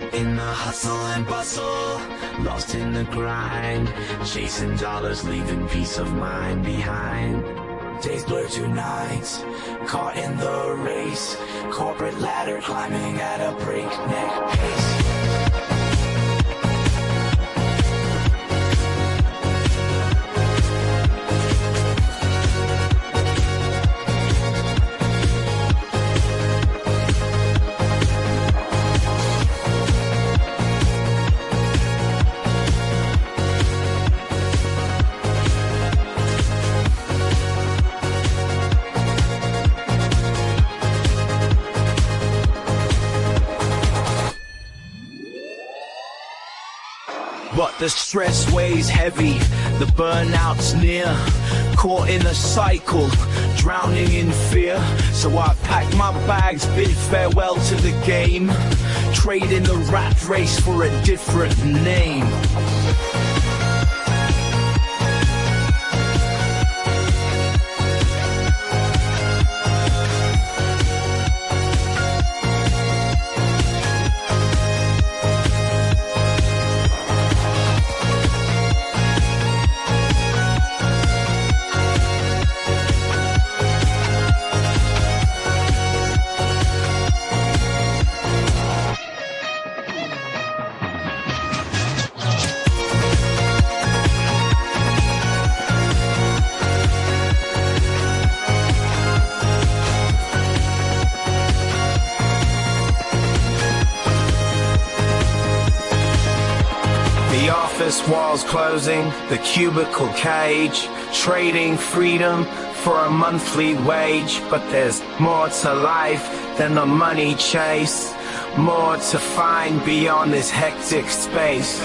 In the hustle and bustle, lost in the grind, chasing dollars, leaving peace of mind behind. Days blur to nights, caught in the race, corporate ladder climbing at a breakneck pace. But the stress weighs heavy, the burnout's near. Caught in a cycle, drowning in fear. So I pack my bags, bid farewell to the game, trading the rat race for a different name. The office walls closing, the cubicle cage, trading freedom for a monthly wage. But there's more to life than the money chase, more to find beyond this hectic space.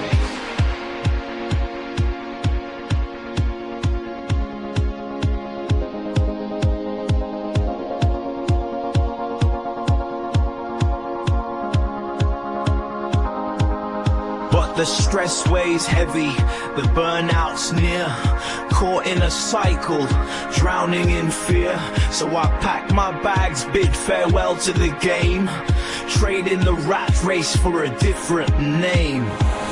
But the stress weighs heavy, the burnout's near. Caught in a cycle, drowning in fear. So I pack my bags, bid farewell to the game, trading the rat race for a different name.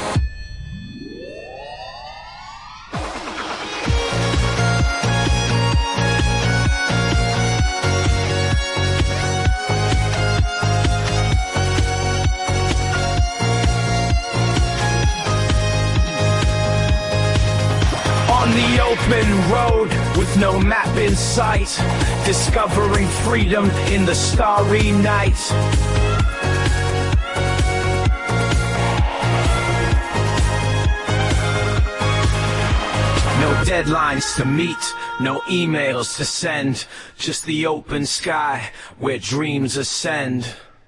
On the open road with no map in sight, discovering freedom in the starry night. No deadlines to meet, no emails to send, just the open sky where dreams ascend.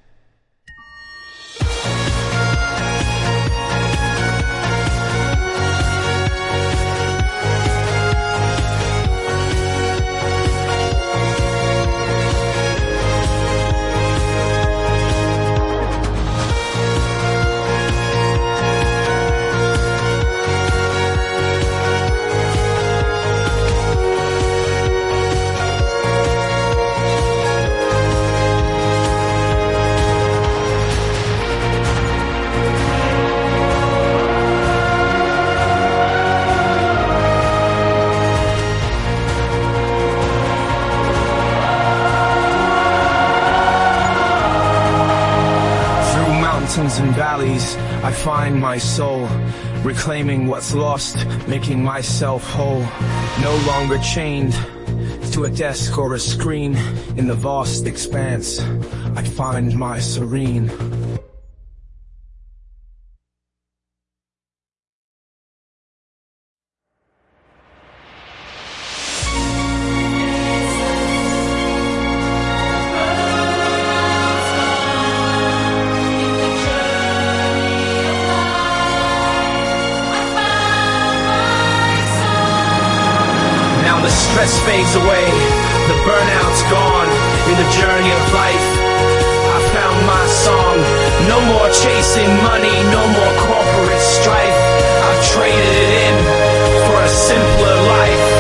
Mountains and valleys, I find my soul, reclaiming what's lost, making myself whole. No longer chained to a desk or a screen, in the vast expanse, I find my serene. The stress fades away, the burnout's gone. In the journey of life, I found my song. No more chasing money, no more corporate strife. I've traded it in for a simpler life.